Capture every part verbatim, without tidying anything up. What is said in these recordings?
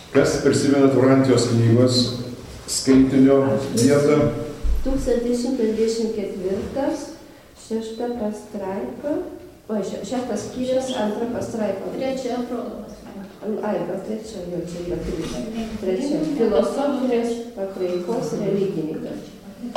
Kas prisimenat Urantijos knygos skaitinio vietą? tūkstantis šimtas dvidešimt ketvirtas, šešta pastraipa, o šeštas skyrius, antra pastraipa. Trečia, atrodo pastraipa. Ai, gal trečia, jau čia yra trečia. Trečia, filosofinės pakraipos religininkas.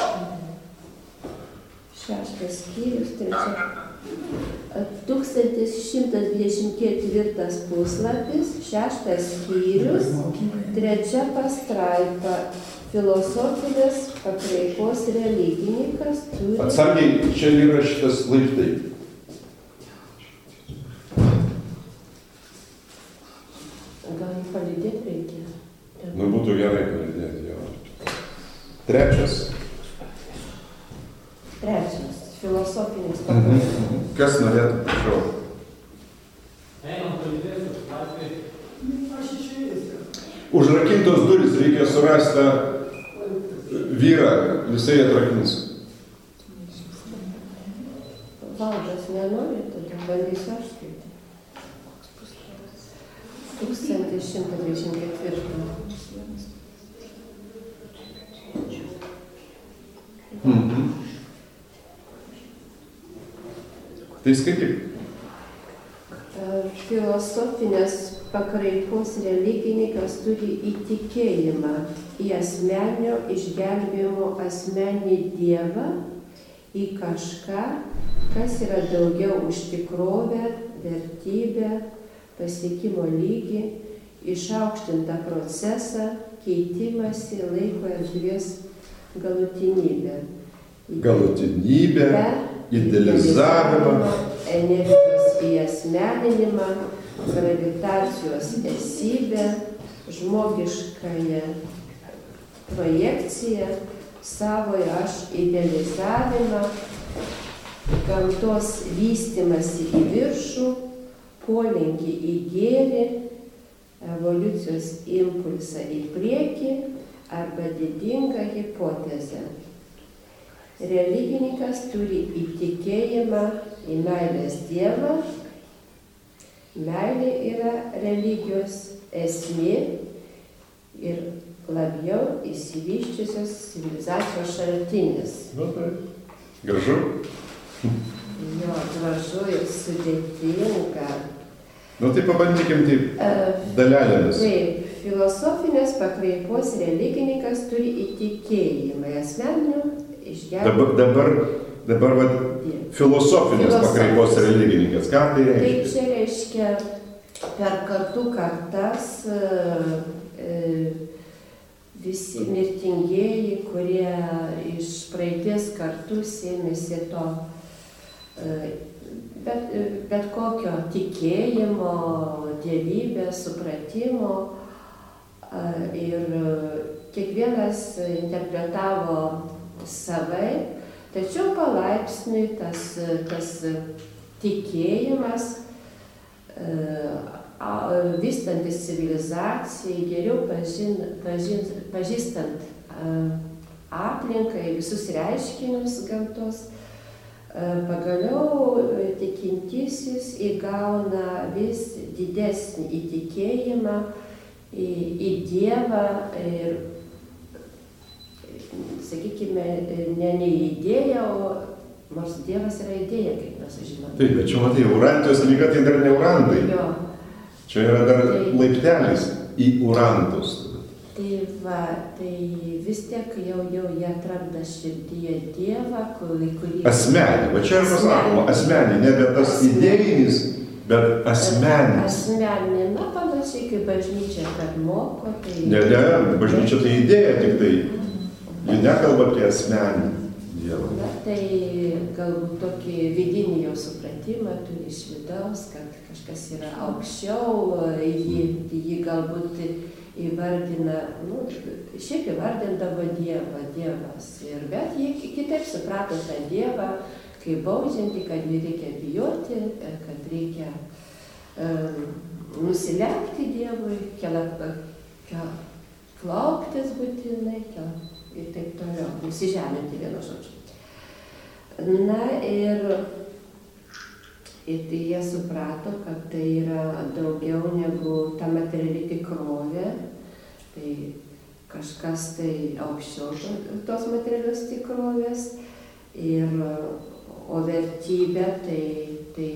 Šeštas skyrius, trečia. tūkstantis šimtas dvidešimt ketvirtas puslapis, šeštas skyrius, trečia pastraipa. Filosofinės pakraipos religininkas turi... Atsargiai, čia yra šitas laiptai. Gal jį palydėti reikia? Nu, būtų gerai palydėti, jo. Trečias. Trečias. Filosofinės pakraipos. Mhm. Kas norėtų, prašau? Einam palydėti, latvai. Aš išėjęs. Užrakintos durys, reikia surasti vyrą, jisai atrakins. Valdas nenori, tada bandysiu aš skaityti. tūkstantis šimtas dvidešimt ketvirtas. Mhm. Tai skaityk. Filosofinės pakraipos religininkas turi įtikėjimą į asmenio išgelbėjimo asmenį Dievą, į kažką, kas yra daugiau už tikrovę, vertybę, pasiekimo lygį, išaukštintą procesą, keitimąsi laiko erdvės galutinybę. Galutinybę, idealizavimą, energijos įasmeninimą, gravitacijos esybę, žmogiškąją projekciją, savojo aš idealizavimą, gamtos vystymąsi į viršų, polinkį į gėrį, evoliucijos impulsą į priekį arba didingą hipotezę. Religininkas turi įtikėjimą į meilės Dievą. Meilė yra religijos esmė ir labiau išsivysčiusios civilizacijos šaltinis. Nu, tai gražu. Jo, gražu ir sudėtinga. Nu, tai pabandykim taip dalelėmis. Taip, filosofinės pakraipos religininkas turi įtikėjimą į asmeninių išgelbėjimą. Dabar, dabar, dabar va, filosofinės pakraipos religininkas. Ką tai reiškia? Tai čia reiškia per kartų kartas e, visi mirtingieji, kurie iš praeities kartų sėmėsi to e, bet, bet kokio tikėjimo, dievybės, supratimo e, ir kiekvienas interpretavo savai, tačiau palaipsniui tas, tas tikėjimas, vystantis civilizacijai, geriau pažin, pažin, pažįstant aplinkai, visus reiškinius gamtos, pagaliau tikintysis įgauna vis didesnį įtikėjimą į, į Dievą ir, sakykime, ne, ne idėja, o nors Dievas yra idėja, kaip mes žinome. Taip, bet čia matai, Urantijos lyga tai dar ne Urantai. Jo. Čia yra dar tai, laiptelis į Urantus. Tai va, tai vis tiek jau, jau jie atranda širdyje Dievą, kurį... kurį asmenį, va čia ir pasakoma, asmenį, nebe tas idėjinis, bet asmenis. Asmenį, na panašiai kaip bažnyčia, kad moko, tai... Ne, ne, bažnyčia tai idėja tik tai. Ji nekalba apie asmenį Dievą. Na, tai galbūt tokį vidinį jo supratimą turi iš vidaus, kad kažkas yra aukščiau, jį, jį galbūt įvardina, nu, šiaip įvardindavo Dievą, Dievas. Ir, bet jie kitaip suprato tą Dievą, kaip baudžiantį, kad jį reikia bijoti, kad reikia um, nusilenkti Dievui, kela, kela, klauptis būtinai, kela, ir taip toliau, nusižeminti vienu žodžiu. Na ir, ir tai jie suprato, kad tai yra daugiau negu ta materiali tikrovė, kažkas tai aukščiau tos materialios tikrovės. Ir, o vertybė tai, tai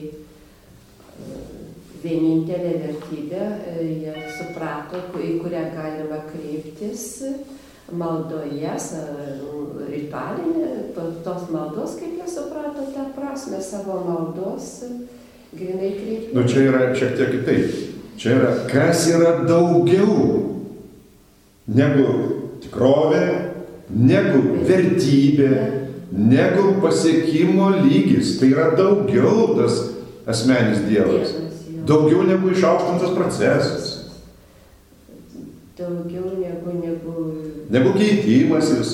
vienintelė vertybė, jie suprato, į kurią galima kreiptis maldoje, ritualinė, tos maldos, kaip jie suprato tą prasme, savo maldos, grinai kreiptis. Nu čia yra šiek tiek kitaip. Čia yra, kas yra daugiau negu tikrovė, negu vertybė, negu pasiekimo lygis. Tai yra daugiau tas asmenis Dievas. Daugiau negu išaukštintas procesas. Daugiau negu, negu... Negu keitimasis.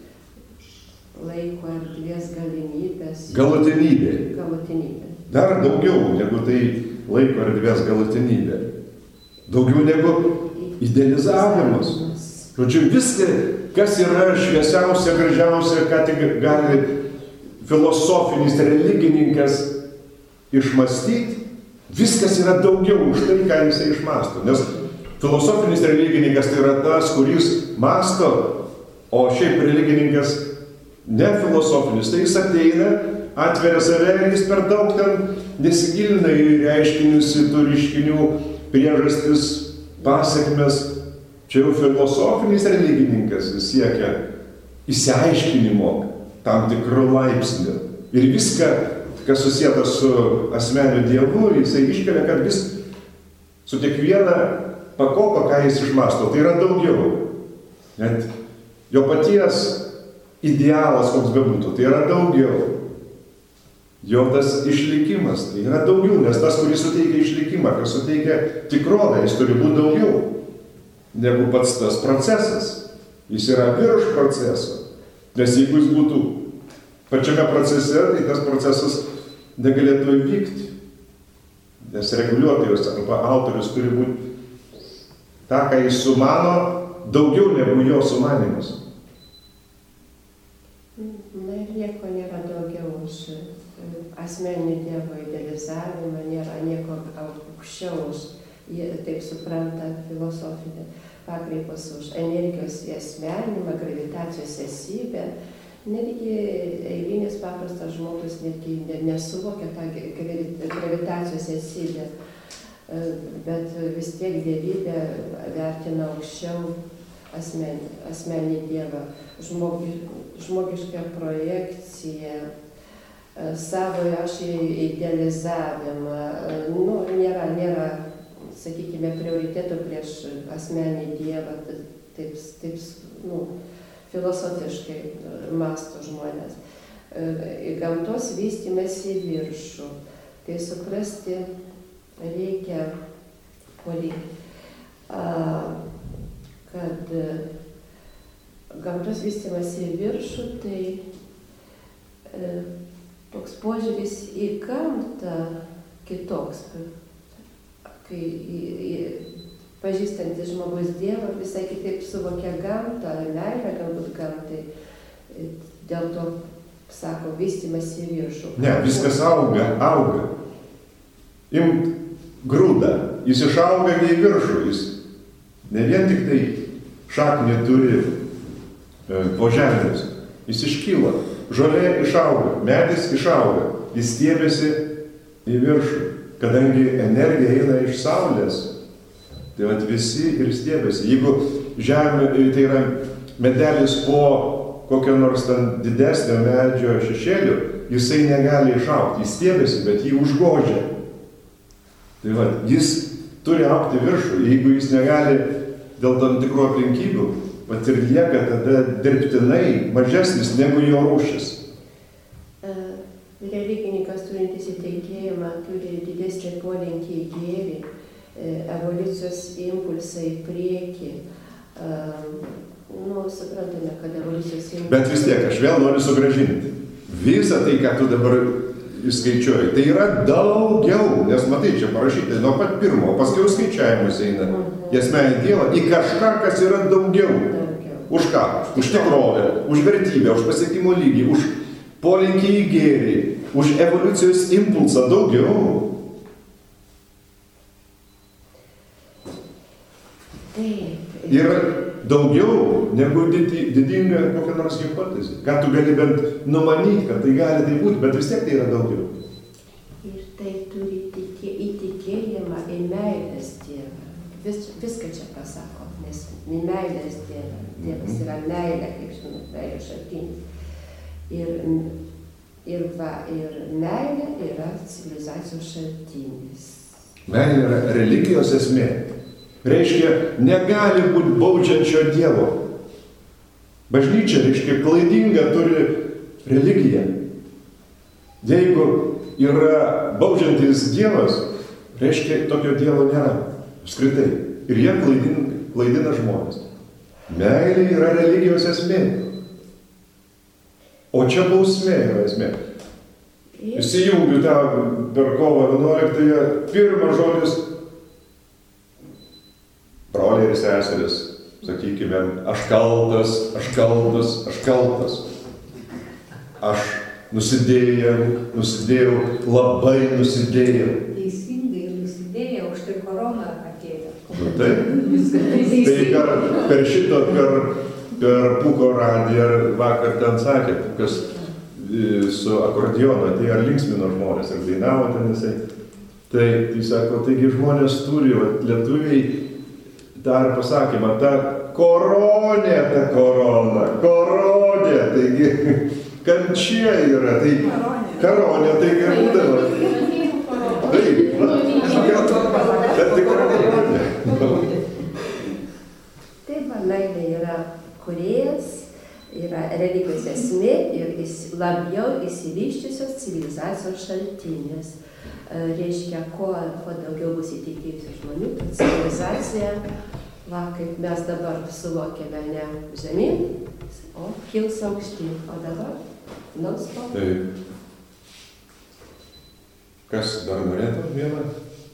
Laiko erdvės galimybės. Galutinybė. Galutinybė. Dar daugiau negu tai laiko erdvės galutinybė. Daugiau negu idealizavimas. Žodžiu, viską, kas yra šviesiausia, gražiausia, ką tik gali filosofinis religininkas išmąstyti, viskas yra daugiau už tai, ką jisai išmąsto. Nes filosofinis religininkas tai yra tas, kuris mąsto, o šiaip religininkas ne filosofinis, tai jis ateina, atveria save ir jis per daug ten nesigilina į reiškinius, į tų reiškinių priežastis, pasiekmes. Čia jau filosofinis religininkas siekia įsiaiškinimo tam tikrų laipsnių. Ir viską, kas susijęta su asmeniu Dievu, jisai iškelia, kad vis su kiekviena pakopa, ką jis išmąsto, tai yra daugiau. Net jo paties idealas, koks bebūtų, tai yra daugiau. Jo tas išlikimas, tai yra daugiau, nes tas, kuris suteikia išlikimą, kas suteikia tikrovę, jis turi būti daugiau negu pats tas procesas. Jis yra virš proceso. Nes jeigu jis būtų pačiame procese, tai tas procesas negalėtų įvykti. Nes reguliuotojas arba autorius turi būti tą, ką jis sumano, daugiau negu jo sumanimas. Na ir nieko nėra daugiau už asmeninį Dievo idealizavimą, nėra nieko aukščiau už, jie taip supranta filosofinė pakraipos, už energijos įasmeninimą, gravitacijos esybę. Netgi eilinis paprastas žmogus netgi nesuvokia tą gravitacijos esybę, bet vis tiek dievybė vertina aukščiau asmenį, asmenį Dievą, žmogi, žmogišką projekciją, savo aš idealizavimą. Nu, nėra, nėra, sakykime, prioritetų prieš asmenį Dievą, taip, taip nu, filosofiškai mąsto žmonės. Gamtos vystymas į viršų. Tai suprasti reikia, kad gamtos vystymas į viršų, tai toks požiūris į gamtą kitoks. Kai į, į, pažįstantis žmogus Dievą visai kitaip suvokia gamtą, meilę galbūt gamtai, dėl to, sako, vystymas į viršų. Ne, viskas auga, auga. Imt grūdą, jis išauga į viršų, jis ne vien tik tai šaknį turi e, po žemės, jis iškyla, žolė išauga, medis išauga, jis stiebiasi į viršų. Kadangi energija eina iš saulės, tai vat visi ir stiebiasi. Jeigu žemė, tai yra medelis po kokio nors ten didesnio medžio šešėlių, jisai negali išaugti, jis stiebiasi, bet jį užgožia. Tai vat, jis turi augti viršų, jeigu jis negali dėl tam tikrų aplinkybių, vat ir lieka tada dirbtinai mažesnis negu jo rūšis. Religininkas turintis įtikėjimą turi didesnį polinkį į gėrį, evoliucijos impulsą į priekį. Nu, suprantame, kad evoliucijos impulsą... Bet vis tiek, aš vėl noriu sugrąžinti. Visą tai, ką tu dabar išskaičiuoji, tai yra daugiau, nes matai, čia parašyti nuo pat pirmo, paskui skaičiavimus eina į asmenį Dievą, į kažką, kas yra daugiau. daugiau. Už ką? Už tikrovę, už vertybę, už pasiekimo lygį, už polinkį į gėrį, už evoliucijos impulsą daugiau. Tai Taip. Yra daugiau negu didinga kokia nors hipotezė. Ką tu gali bent numanyti, kad tai gali tai būti, bet vis tiek tai yra daugiau. Ir tai turi tikė, įtikėjimą į meilės Dievą. Vis, viską čia pasako, nes į meilės Dievą. Dievas yra meilė, kaip žinot, meilės šaltinis. Ir, ir, va, ir meilė yra civilizacijos šaltinis. Meilė yra religijos esmė. Reiškia, negali būti baudžiančio Dievo. Bažnyčia, reiškia, klaidinga turi religiją. Jeigu yra baudžiantis Dievas, reiškia, tokio Dievo nėra. Apskritai. Ir jie klaidina, klaidina žmonės. Meilė yra religijos esmė. O čia bausmė yra esmė. Įsijungiu tą per kovo vienuoliktąją, pirmas žodis, broliai ir seseris, sakykime, aš kaltas, aš kaltas, aš kaltas. Aš nusidėjau, nusidėjau, labai nusidėjau. Teisingai nusidėjau, už tai korona atėjo. Nu, taip. Tai per, per šito, per, per Pūko radiją vakar ten sakė, Pūkas su akordionu atėjo ir linksmino žmonės ir dainavo ten jisai. Tai, tai sako, taigi žmonės turi, va, lietuviai dar pasakymą, ta koronė, ta korona, koronė, taigi kančia yra, tai koronė, taigi būdavo. Taip, bet tikrai. Taip, meilė yra kūrėjas, yra religijos esmė ir labiau įsivyščiusios civilizacijos šaltinės. Reiškia, kuo, kuo daugiau bus įtikėjusių žmonių, kad civilizacija, va, kaip mes dabar suvokiame, ne žemyn, o kils aukštyn. O dabar non-stop. Taip. Kas dar norėtų vieną?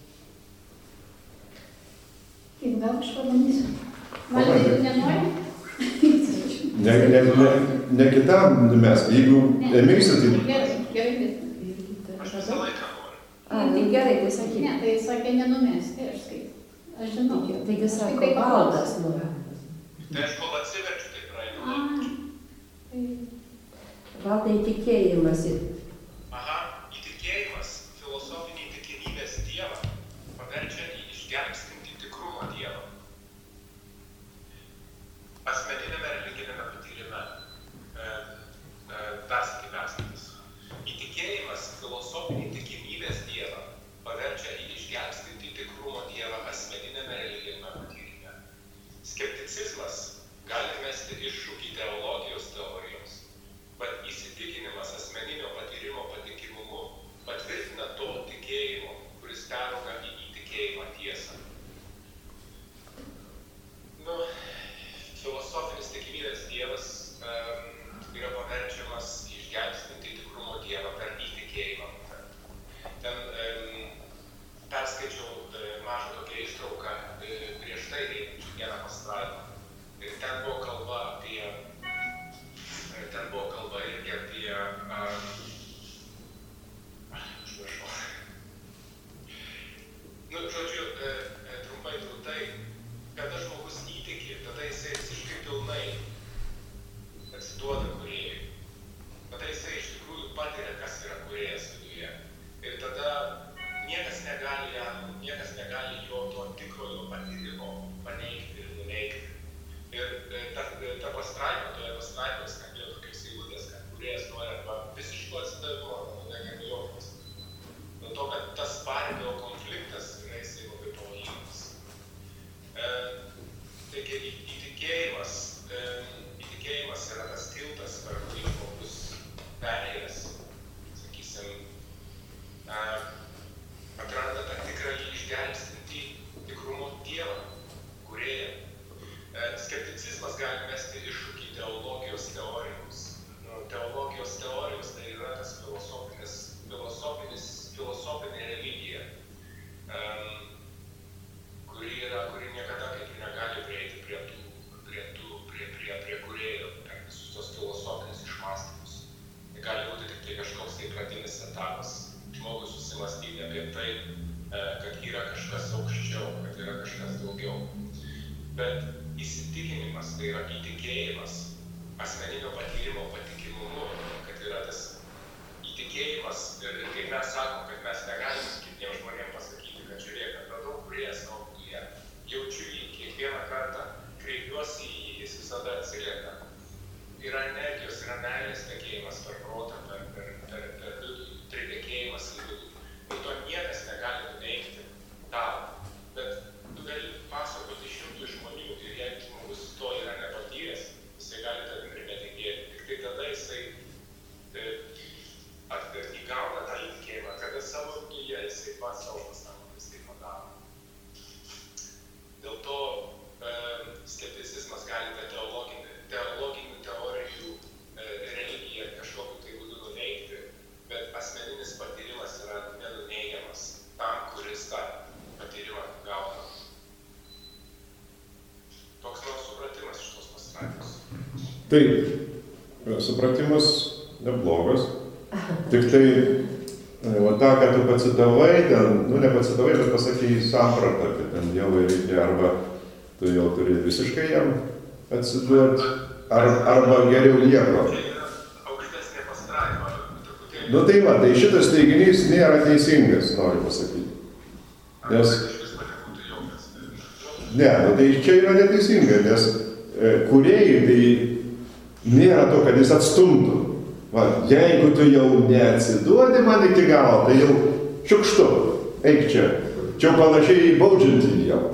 Kaip gal aš pabandysiu. Man tai nenori? Ne, ne, ne, ne kitam numesk, jeigu ėmėsi, tai... Gerai, gerai. Aš visą laiką noriu. A, tai gerai, tai sakyk. Ne, tai sakė nenumesti, aš skaitu. Aš žinau. Taigi sako, valdas nori. Tai aš kol atsiverčiu, tai praeinu. Tai Valdai tikėjimas. Aha, įtikėjimas, filosofinį tikimybės Dievą paverčia į išgelbstintį tikrumo Dievą. Asmeninėme religinėme patyrime e, e, persakai perskaitis. Įtikėjimas, filosofinį tikimybės Dievą paverčia į išgelbstintį tikrumo Dievą asmeninėme religinėme patyrime. Skepticizmas gali mesti iššūkį teologijos teorijoms, bet įsitikinimas asmeninio patyrimo patikimumu patvirtina to tikėjimo, kuris perauga į įtikėjimą tiesą. Nu, filosofinis tikimybės Dievas um, yra paverčiamas išgelbstinti tikrumo Dievą per įtikėjimą. Ten um, perskaičiau uh, mažą tokią ištrauką uh, prieš tai vieną pastraipą. Ir ten buvo kalba apie, uh, ten buvo kalba irgi apie, um, užmiršau. Nu, žodžiu, uh, uh, trumpai trumpai, kada žmogus įtiki, tada jisai visiškai pilnai atsiduoda kūrėjui. Tada jisai iš tikrųjų patiria, kas yra kūrėjas viduje. Ir tada niekas negali, jam, niekas negali jo to tikrojo patyrimo paneigti ir nuneigti. Ir ta, ta pastraipa, toje pastraipoje skambėjo tokios eilutės, kad kūrėjas nori arba visiško atsidavimo, arba nunegia jokios. Dėl to, kad tas paribio konfliktas yra jisai labai pavojingas. E, taigi įtikėjimas, e, bet įsitikinimas, tai yra įtikėjimas, asmeninio patyrimo patikimumu, kad yra tas įtikėjimas ir kaip mes sakom, kad mes negalim kitiems žmonėms pasakyti, kad žiūrėk, atradau kūrėją savo viduje, jaučiu jį, kiekvieną kartą kreipiuosi į jį, jis visada atsilieka. Yra energijos, yra meilės tekėjimas per protą, per, per, per, per vidų, pritekėjimas į vidų. Ir to niekas negali nuneigti tau. Bet tu gali pasakoti šimtų žmonių ir jeigu žmogus to yra nepatyręs, jisai gali tavim ir netikėti. Tik tai tada jisai e, at, įgauna tą įtikėjimą, kada savo viduje jisai pats savo pastangomis tai padaro. Dėl to e, skepticizmas gali tą teologinį, teologinių teorijų e, religiją kažkokiu tai būdu nuneigti, bet asmeninis patyrimas yra nenuneigiamas tam, kuris tą patyrimą gauna. Toks mano supratimas iš tos pastraipos. Taip, supratimas neblogas, tik tai o tą, ką tu pacitavai, ten, nu nepacitavai, bet pasakei sampratą, kad ten Dievui reikia arba tu jau turi visiškai jam atsiduoti, ar, arba geriau nieko. Tai yra aukštesnė pastraipa, truputėlį. Nu tai va, tai šitas teiginys nėra teisingas, noriu pasakyti. Nes... Ne, nu tai čia yra neteisinga, nes e, kūrėjai tai nėra to, kad jis atstumtų. Va, jeigu tu jau neatsiduodi man iki galo, tai jau šiukštu, eik čia. Čia panašiai į baudžiantį Dievą.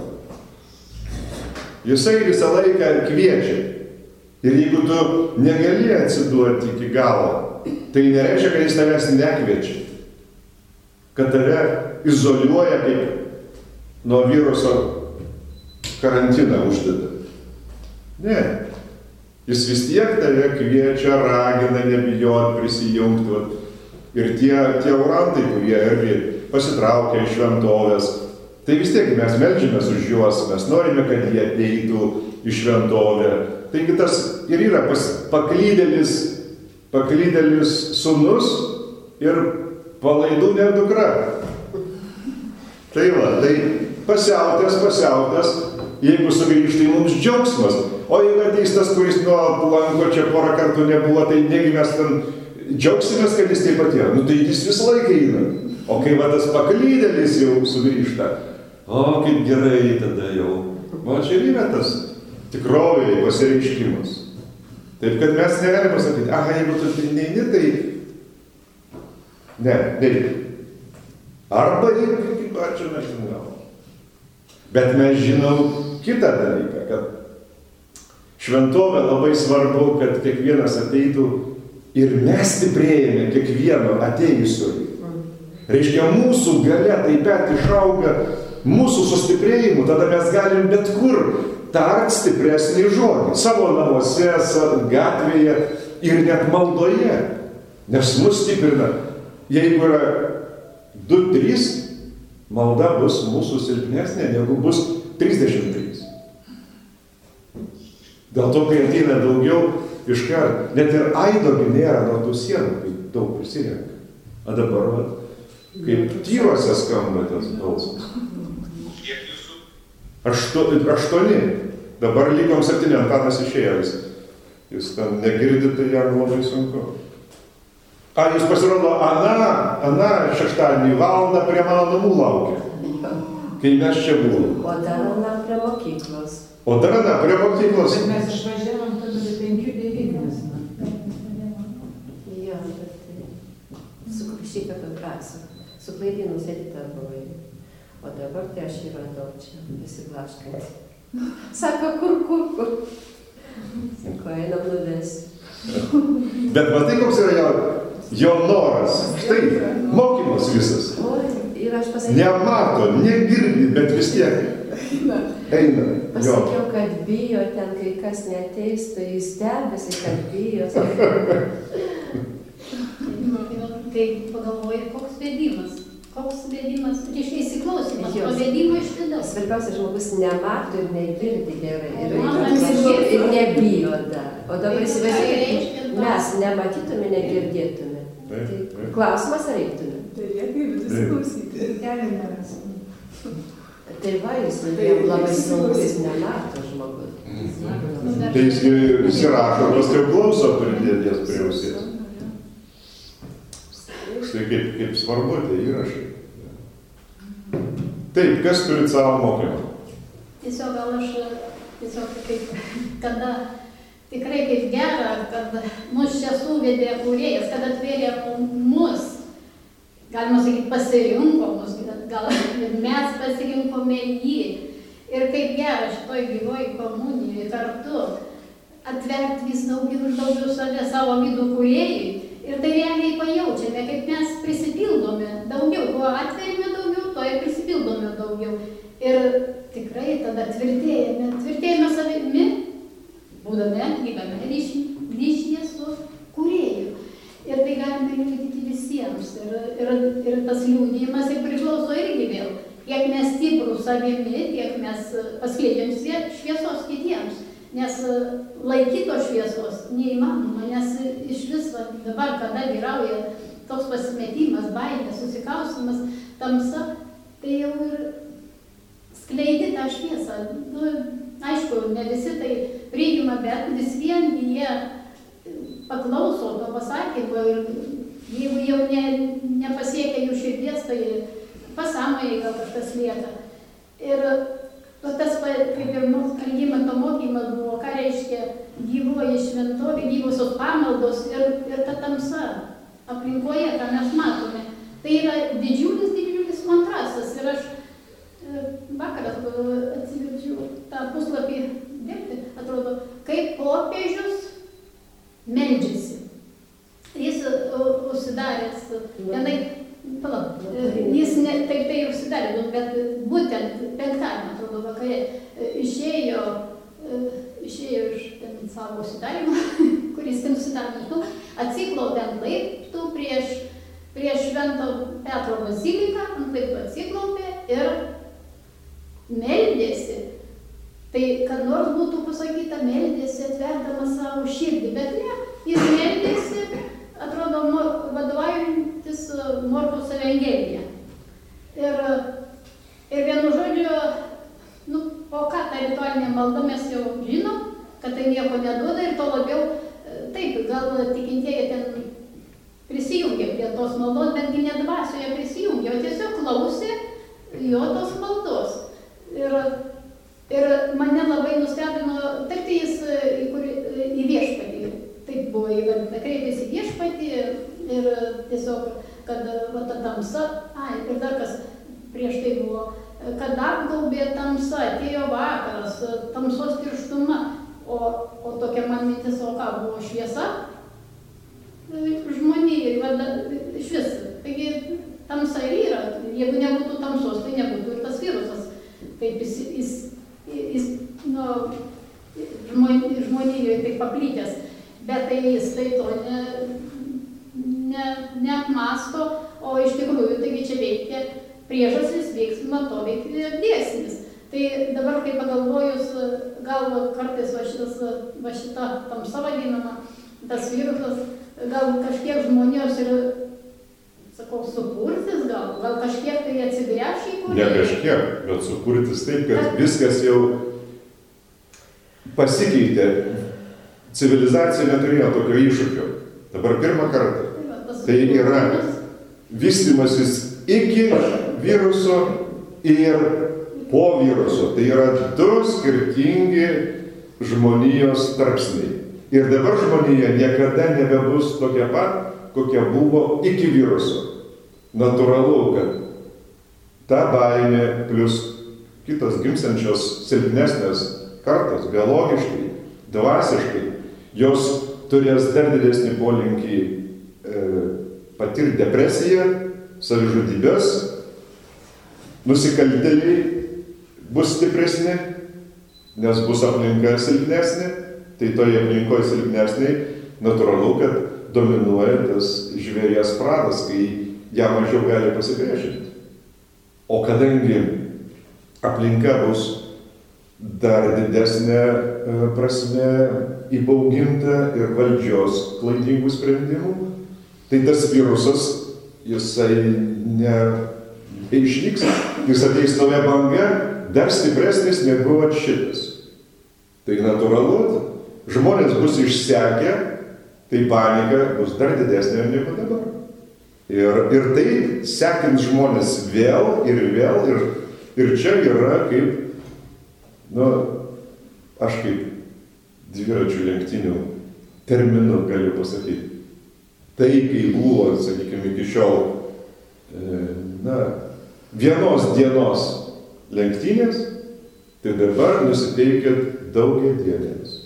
Jisai visą laiką kviečia. Ir jeigu tu negali atsiduoti iki galo, tai nereiškia, kad jis tavęs nekviečia. Kad tave izoliuoja kaip nuo viruso karantiną uždeda. Ne. Jis vis tiek tave kviečia, ragina, nebijot, prisijungti. Ir tie, tie orantai, kurie irgi pasitraukia iš šventovės, tai vis tiek mes meldžiamės už juos, mes norime, kad jie ateitų į šventovę. Taigi tas ir yra pas, paklydėlis, paklydėlis sūnus ir palaidūnė dukra. Tai va, tai pasiautęs, pasiautęs, jeigu sugrįžtai mums džiaugsmas. O jeigu ateis tas, kuris nuo lanko čia porą kartų nebuvo, tai negi mes ten džiaugsimės, kad jis taip atėjo. Nu tai jis visą laiką eina. O kai va tas paklydėlis jau sugrįžta, o kaip gerai tada jau. O čia yra tas tikrovėje pasireiškimas. Taip kad mes negalime pasakyti, aha, jeigu tu tai neini, tai... Ne, nereikia. Arba jeigu kaip čia mes žinau. Bet mes žinom kitą dalyką, kad šventovė labai svarbu, kad kiekvienas ateitų ir mes stiprėjame kiekvieno atėjusiojų. Reiškia, mūsų galia taip pat išauga mūsų sustiprėjimu, tada mes galim bet kur tart stipresnį žodį. Savo namuose, gatvėje ir net maldoje. Nes mus stiprina. Jeigu yra du trys, malda bus mūsų silpnesnė, negu bus trisdešimt trys. Dėl to, kai ateina daugiau iškart, net ir aido nėra nuo tų sienų, kai daug prisirenka. A dabar, va, kaip tyruose skamba tas balsas. Kiek jūsų? Ašto, aštuoni. Dabar lygiom septyni, Antanas išėjo jis. Jūs ten negirdite, tai jam labai sunku. A, jūs pasirodo, Ana, Ana šeštadienį valandą prie mano namų laukia. Kai mes čia buvom. O dar Ana prie mokyklos. O dar Ana prie mokyklos. Bet mes išvažiavom tada penkių devynis. Jo, bet tai su šitą paprasą. Suklaidinus Edita buvo. O dabar tai aš jį radau čia, besiblaškant. Sako, kur, kur, kur. Sako, einam nuvesti. Bet matai, koks yra jo, jo noras. Štai, mokymas visas. Oi, ir aš pasakiau. Nemato, negirdi, bet vis tiek eina. Pasakiau, kad bijo ten, kai kas neateis, tai jis stebėsi, kad bijo. Tai pagalvoji, koks vedimas. Koks vedimas, reiškia įsiklausimas, o vedimo iš vidaus. Svarbiausia, žmogus nemato ir negirdi gerai. Ir, Mama, ir, ir nebijo dar. O dabar Tai įsivaizduokime, mes nematytume, negirdėtume. Taip, Tai klausimas, ar reiktume? Tai reikia vidus klausyti. Kelią nerasime. Tai va, jis jam labai sunku, jis nemato žmogus. Tai jis įsirašo, paskui klauso pridėties prie ausies. Štai kaip, kaip svarbu tai įrašai. Taip, kas turi savo mokymą? Tiesiog gal aš, tiesiog kaip, kada tikrai kaip gera, kad mus čia suvedė kūrėjas, kad atvėrė mus, galima sakyti, pasirinko mus, gal ir mes pasirinkome jį. Ir kaip gera šitoj gyvoj komunijoje kartu atverti vis daugiau ir daugiau save savo vidų kūrėjui. Ir tai realiai pajaučiame, kaip mes prisipildome daugiau, kuo atverime daugiau, to ir prisipildome daugiau. Ir tikrai tada tvirtėjame, tvirtėjame savimi, būdame gyvame ryšyje su kūrėju. Ir tai galime liudyti visiems. Ir, ir, ir tas liudijimas ir priklauso irgi vėl. Kiek mes stiprų savimi, tiek mes paskleidžiam šviesos kitiems. Nes laikytos šviesos neįmanoma, nes iš viso dabar, kada vyrauja toks pasimetimas, baimė, susikausimas, tamsa, tai jau ir skleidi tą šviesą. Nu, aišku, ne visi tai priima, bet vis vien jie paklauso to pasakymo ir jeigu jau ne, nepasiekia jų širdies, tai pasąmonėje gal kažkas lieka. Ir tas, kaip ir Algimanto mokymas buvo, ką reiškia gyvoji šventovė, gyvosios pamaldos ir, ir ta tamsa aplinkoje, ką mes matome. Tai yra didžiulis, didžiulis kontrastas. Ir aš vakaras atsiverčiau tą puslapį dirbti, atrodo, kaip popiežius meldžiasi. Jis užsidaręs, vienai, palauk, jis ne, taip tai užsidarė, bet būtent penktadienį, atrodo, vakare išėjo, išėjo iš ten savo užsidarimo, kuris ten užsidarė, tu atsiklaupė ant laiptų prieš, prieš Švento Petro baziliką, ant laiptų atsiklaupė ir meldėsi. Tai, kad nors būtų pasakyta, meldėsi atverdamas savo širdį, bet ne, jis meldėsi, atrodo, vadovaujantis Morkaus Evangelija. Ir, ir vienu žodžiu, nu, o ką ta ritualinė malda mes jau žinom, kad tai nieko neduoda ir to labiau, taip, gal tikintieji ten prisijungė prie tos maldos, betgi ne dvasioje prisijungė, o tiesiog klausė jo tos maldos. Ir Ir mane labai nustebino, taip tai jis į, kur, į viešpatį, taip buvo įvardinta, kreipėsi į viešpatį ir tiesiog, kad va, ta tamsa, ai, ir dar kas prieš tai buvo, kad apgaubė tamsa, atėjo vakaras, tamsos tirštuma, o, o tokia man mintis, o ką buvo šviesa žmonijai, iš vis, taigi tamsa ir yra, jeigu nebūtų tamsos, tai nebūtų ir tas virusas, taip jis, jis jis, nu, žmonijoje taip paplytęs, bet tai jis tai to ne, ne, neapmasto, o iš tikrųjų, taigi čia veikia priežastis, veiksmo to veikia dėsnis. Tai dabar, kai pagalvojus, gal kartais va, šitas, va šita tamsa vadinama, tas virusas, gal kažkiek žmonijos ir, sakau, supurtis, gal, gal kažkiek tai atsigręš į kūrėją? Ne kažkiek, bet supurtis taip, kad viskas jau pasikeitė. Civilizacija neturėjo tokio iššūkio. Dabar pirmą kartą. Tai yra vystymasis iki viruso ir po viruso. Tai yra du skirtingi žmonijos tarpsniai. Ir dabar žmonija niekada nebebus tokia pat, kokia buvo iki viruso. Natūralu, kad ta baimė plus kitos gimstančios silpnesnės kartos, biologiškai, dvasiškai, jos turės dar didesnį polinkį e, patirti depresiją, savižudybės, nusikaltėliai bus stipresni, nes bus aplinka silpnesnė, tai toje aplinkoje silpnesniai natūralu, kad dominuoja tas žvėries pradas, kai ją mažiau gali pasipriešinti. O kadangi aplinka bus dar didesnė prasme įbauginta ir valdžios klaidingų sprendimų, tai tas virusas, jisai ne, išnyks, jis ateis nauja banga, dar stipresnis negu šitas. Tai natūralu, žmonės bus išsekę, tai panika bus dar didesnė negu dabar. Ir, ir tai sekins žmonės vėl ir vėl, ir, ir čia yra kaip, nu, aš kaip dviračių lenktynių terminų galiu pasakyti. Tai, kai buvo, sakykime, iki šiol, e, na, vienos dienos lenktynės, tai dabar nusiteikit daugiadienėms.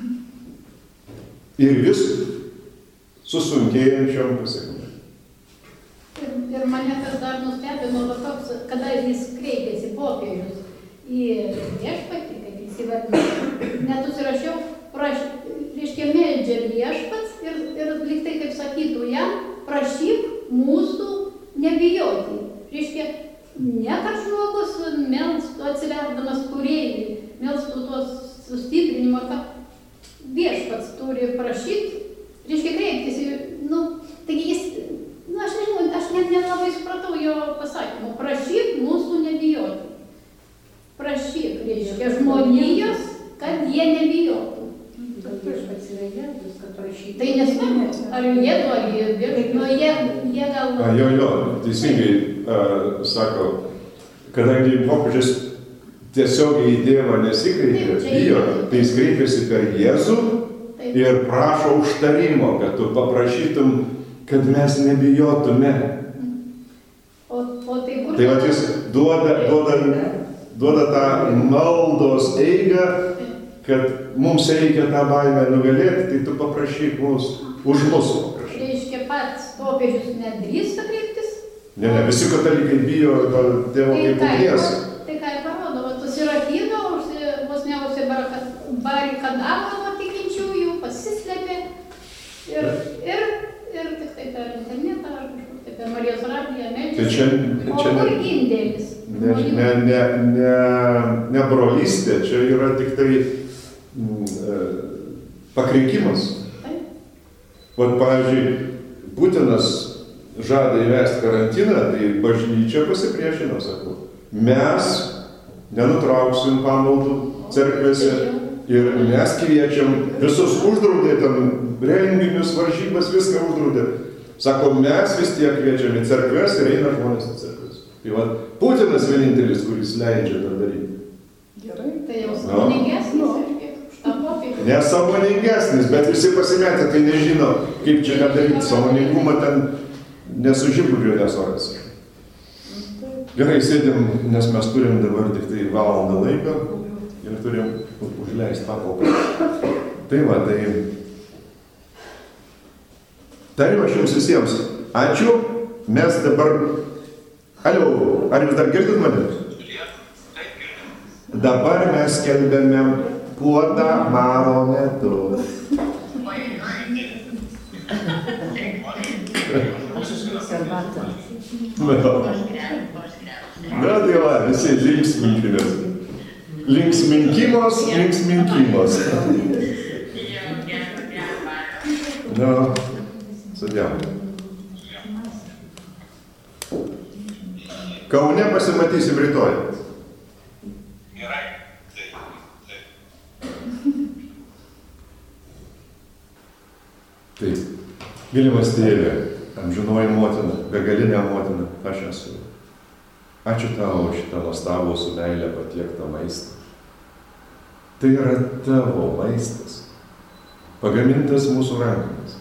Ir vis susunkėjančiom pasiekmėm. Ir, ir mane kas dar nustebino, va toks, kada jis kreipėsi popiežius į viešpatį, kaip jis įvardino, net užsirašiau, praš, reiškia, meldžia viešpats ir, ir lyg tai, kaip sakytų jam, prašyk mūsų nebijoti. Reiškia, ne kad žmogus melstų atsiverdamas kūrėjui, melstų tos sustiprinimo, kad viešpats turi prašyti, reiškia, kreiptis į, nu, taigi jis, nu, aš nežinau, aš net nelabai supratau jo pasakymą, prašyk mūsų nebijoti. Prašyk, reiškia, žmonijos, kad jie nebijotų. Tai nesvarbu, ar jėdu, ar jie, nu, jie, jie gal... A, jo, jo, teisingai uh, sako, kadangi popiežius tiesiogiai į Dievą nesikreipė, bijo, tai jis kreipėsi per Jėzų ir prašo užtarimo, kad tu paprašytum, kad mes nebijotume. O, o tai kur... Tai vat jis duoda, duoda, duoda tą maldos eigą, kad mums reikia tą baimę nugalėti, tai tu paprašyk mus, už mus paprašyk. Reiškia, pats popiežius nedrįsta kreiptis? Ne, ne, visi katalikai bijo Dievo kaip ugnies. Tai ką jie parodo, va, susirakydo, vos ne užsibarikadavo nuo tikinčiųjų, pasislėpė ir, ir, ir tik tai per internetą ar kažkur tai per Marijos radiją meldžiasi. O kur indėlis? Ne, ne, ne, ne, ne brolystė, čia yra tik tai pakreikimas. Vat, pavyzdžiui, Putinas žada įvesti karantiną, tai bažnyčia pasipriešino, sakau. Mes nenutrauksim pamaldų cerkvėse ir mes kviečiam, visus uždraudė, ten renginius, varžybas, viską uždraudė. Sako, mes vis tiek kviečiam į cerkves ir eina žmonės į cerkves. Tai vat, Putinas vienintelis, kuris leidžia tą daryti. Gerai, tai jau sąmoningesnis. Nesąmoningesnis, bet visi pasimetę, tai nežino, kaip čia ką daryti. Sąmoningumą ten nesužiburiu nesoras. Gerai, sėdim, nes mes turim dabar tik tai valandą laiko ir turim užleisti patalpą. Tai va, tai... Tarim aš jums visiems. Ačiū. Mes dabar... Alio, ar jūs dar girdit mane? Dabar mes skelbiame puodą maro metu. Na, tai va, visi linksminkimės. Linksminkimos, linksminkimos. Na, sudėjom. Kaune pasimatysim rytoj. Gerai. Taip, taip. Taip. Mylimas Tėve, amžinoji motina, begalinė motina, aš esu. Ačiū tau už šitą nuostabų su meilė patiektą maistą. Tai yra tavo maistas, pagamintas mūsų rankomis.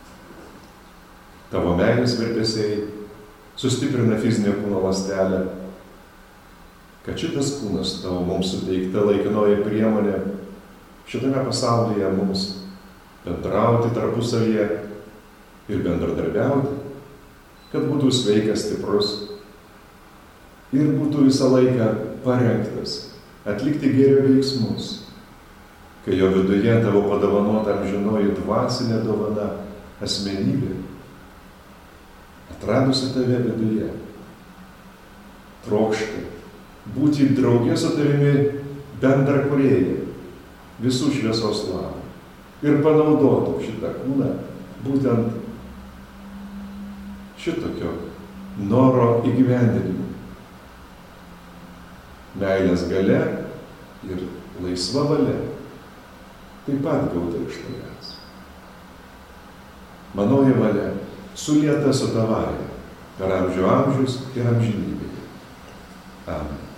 Tavo meilės virpesiai sustiprina fizinę kūno ląstelę, kad šitas kūnas tavo mums suteikta laikinoji priemonė šitame pasaulyje mums bendrauti tarpusavyje ir bendradarbiauti, kad būtų sveikas, stiprus ir būtų visą laiką parengtas atlikti gėrio veiksmus, kai jo viduje tavo padovanota amžinoji dvasinė dovana asmenybė, atradusi tave viduje, trokšti būti draugė su tavimi bendrakūrėja visų šviesos labų ir panaudotų šitą kūną būtent šitokio noro įgyvendinimui, meilės galia ir laisva valia taip pat gauta iš tavęs. Manoji valia sulieta su tavąja per amžių amžius ir amžinybėje. Amen.